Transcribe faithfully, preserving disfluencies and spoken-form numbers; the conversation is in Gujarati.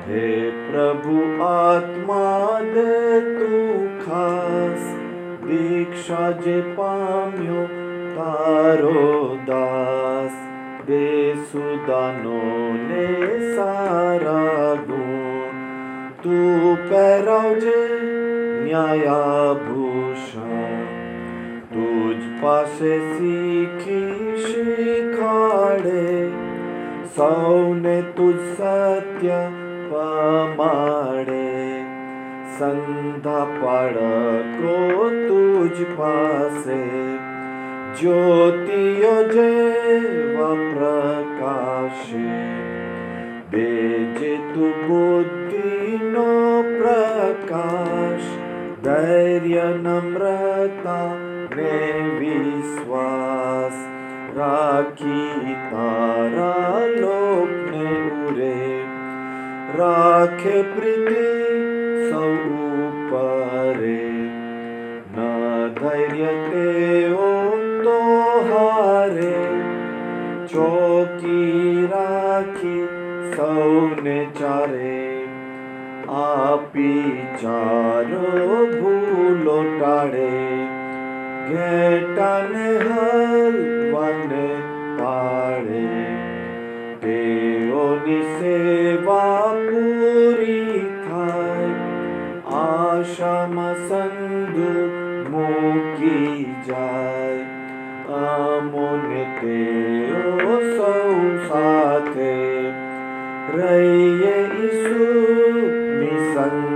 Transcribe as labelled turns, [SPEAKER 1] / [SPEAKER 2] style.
[SPEAKER 1] હે પ્રભુ આત્મા દે તું ખાસ, દીક્ષા જે પામ્યો તારો દાસ, બેસુદાનો ને સારા ગુણ, તું પહેરાવજે ન્યાયાભૂષણ, તુજ પાસે શીખી શીખાડે, સૌને તુજ સત્ય પમાડે, સંધા પાડકો તુજ પાસે, જ્યોતિઓ જેવા પ્રકાશે, બેજે તું બુદ્ધિનો પ્રકાશ, ધૈર્ય નમ્રતા ને વિશ્વાસ, રાખી તારા લોકને ઉરે, રાખે પ્રીતિ સૌ ઉપરે, ન ધૈર્ય તેઓ તો હારે, ચોકી રાખી સૌને ચારે, આપી ચારો ભૂલો ટાળે, ઘેટાને હલવાને પાડે, તેઓની સેવા પૂરી થાય, આશામાં સંધુ મૂકી જાય, અમોને તેઓ સૌ સાથે, રહીએ ઈસુની સંગ